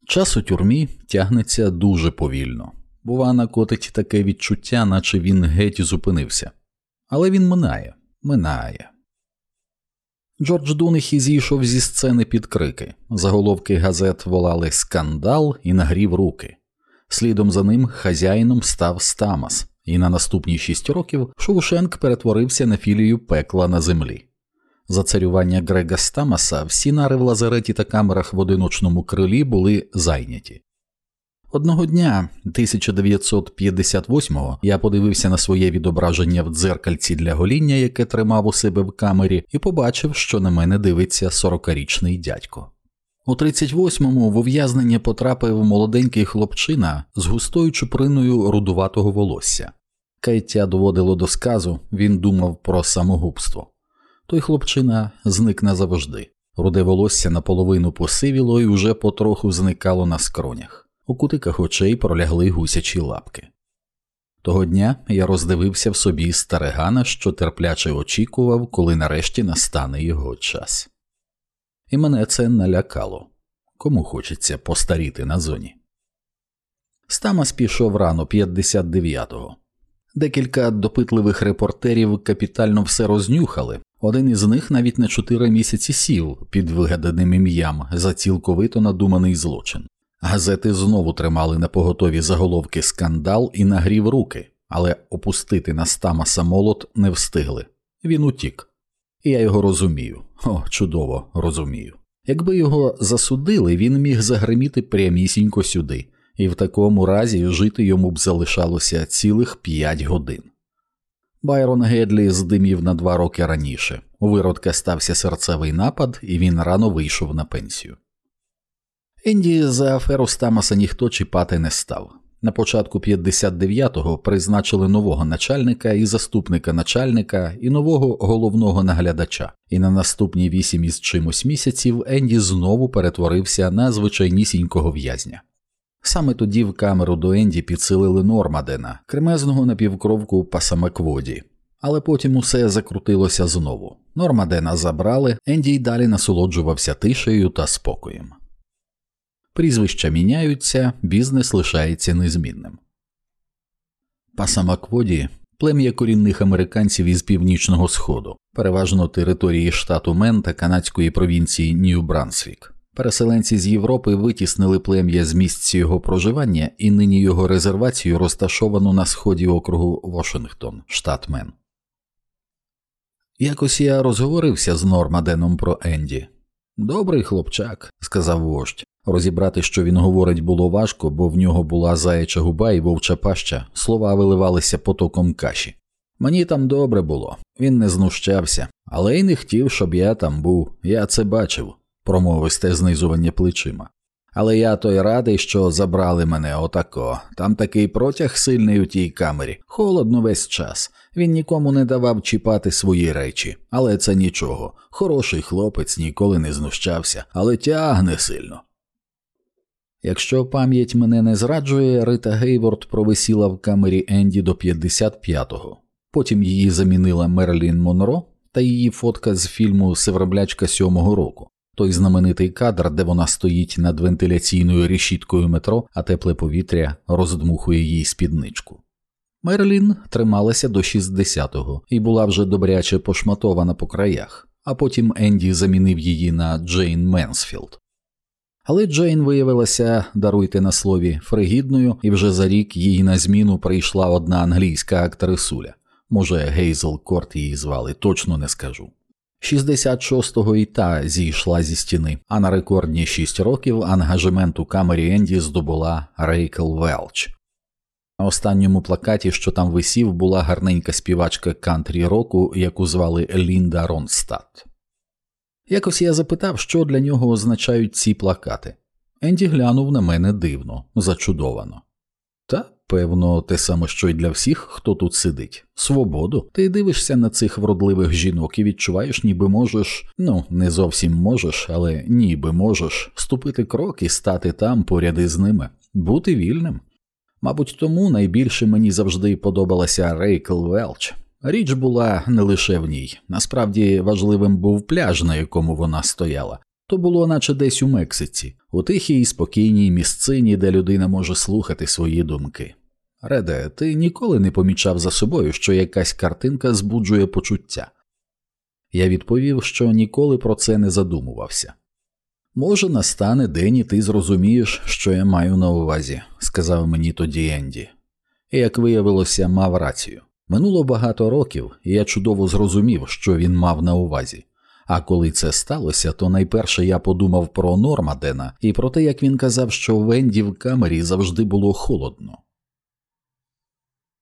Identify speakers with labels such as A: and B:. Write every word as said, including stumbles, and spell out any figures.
A: Час у тюрмі тягнеться дуже повільно. Бува, накотить таке відчуття, наче він геть зупинився. Але він минає, минає. Джордж Дунехі зійшов зі сцени під крики. Заголовки газет волали «Скандал» і «Нагрів руки». Слідом за ним хазяїном став Стамас, і на наступні шість років Шоушенк перетворився на філію пекла на землі. За царювання Грега Стамаса всі нари в лазареті та камерах в одиночному крилі були зайняті. Одного дня, тисяча дев'ятсот п'ятдесят восьмого, я подивився на своє відображення в дзеркальці для гоління, яке тримав у себе в камері, і побачив, що на мене дивиться сорокарічний дядько. У тридцять восьмому в ув'язнення потрапив молоденький хлопчина з густою чуприною рудуватого волосся. Каяття доводило до сказу, він думав про самогубство. Той хлопчина зник назавжди. Руде волосся наполовину посивіло і уже потроху зникало на скронях. У кутиках очей пролягли гусячі лапки. Того дня я роздивився в собі старигана, що терпляче очікував, коли нарешті настане його час. І мене це налякало. Кому хочеться постаріти на зоні? Стамас пішов рано п'ятдесят дев'ятого. Декілька допитливих репортерів капітально все рознюхали. Один із них навіть на чотири місяці сів під вигаданим ім'ям за цілковито надуманий злочин. Газети знову тримали на поготові заголовки «Скандал» і «Нагрів руки», але опустити на Стамаса молот не встигли. Він утік. І я його розумію. О, чудово розумію. Якби його засудили, він міг загриміти прямісінько сюди, і в такому разі жити йому б залишалося цілих п'ять годин. Байрон Гедлі здимів на два роки раніше. У виродка стався серцевий напад, і він рано вийшов на пенсію. Енді за аферу Стамаса ніхто чіпати не став. На початку п'ятдесят дев'ятого призначили нового начальника і заступника начальника, і нового головного наглядача. І на наступні вісім із чимось місяців Енді знову перетворився на звичайнісінького в'язня. Саме тоді в камеру до Енді підсилили Нормадена, кремезного напівкровку Пасамакводі. Але потім усе закрутилося знову. Нормадена забрали, Енді й далі насолоджувався тишею та спокоєм. Прізвища міняються, бізнес лишається незмінним. Пасамакводі – плем'я корінних американців із Північного Сходу, переважно території штату Мен та канадської провінції Нью-Брансвік. Переселенці з Європи витіснили плем'я з місць його проживання, і нині його резервацію розташовано на сході округу Вашингтон, штат Мен. Якось я розговорився з Нормаденом про Енді. «Добрий хлопчак», – сказав вождь. Розібрати, що він говорить, було важко, бо в нього була заяча губа і вовча паща, слова виливалися потоком каші. Мені там добре було, він не знущався, але й не хотів, щоб я там був, я це бачив, промовисте знизування плечима. Але я то й радий, що забрали мене отако, там такий протяг сильний у тій камері, холодно весь час, він нікому не давав чіпати свої речі, але це нічого, хороший хлопець, ніколи не знущався, але тягне сильно. Якщо пам'ять мене не зраджує, Рита Гейворд провисіла в камері Енді до п'ятдесят п'ятого. Потім її замінила Мерлін Монро та її фотка з фільму «Севроблячка сьомого року». Той знаменитий кадр, де вона стоїть над вентиляційною решіткою метро, а тепле повітря роздмухує їй спідничку. Мерлін трималася до шістдесятого і була вже добряче пошматована по краях, а потім Енді замінив її на Джейн Менсфілд. Але Джейн виявилася, даруйте на слові, фригідною, і вже за рік їй на зміну прийшла одна англійська актрисуля. Може, Гейзел Корт її звали, точно не скажу. шістдесят шостого і та зійшла зі стіни, а на рекордні шість років ангажемент у камері Енді здобула Рейкел Велч. На останньому плакаті, що там висів, була гарненька співачка кантрі-року, яку звали Лінда Ронстадт. Якось я запитав, що для нього означають ці плакати. Енді глянув на мене дивно, зачудовано. Та, певно, те саме, що й для всіх, хто тут сидить. Свободу. Ти дивишся на цих вродливих жінок і відчуваєш, ніби можеш, ну, не зовсім можеш, але ніби можеш, ступити крок і стати там поряд із ними. Бути вільним. Мабуть, тому найбільше мені завжди подобалася Рейкел Велч. Річ була не лише в ній. Насправді важливим був пляж, на якому вона стояла. То було наче десь у Мексиці, у тихій і спокійній місцині, де людина може слухати свої думки. Реде, ти ніколи не помічав за собою, що якась картинка збуджує почуття? Я відповів, що ніколи про це не задумувався. «Може, настане день, і ти зрозумієш, що я маю на увазі», – сказав мені тоді Енді. І, як виявилося, мав рацію. Минуло багато років, і я чудово зрозумів, що він мав на увазі. А коли це сталося, то найперше я подумав про Нормадена і про те, як він казав, що в Енді в камері завжди було холодно.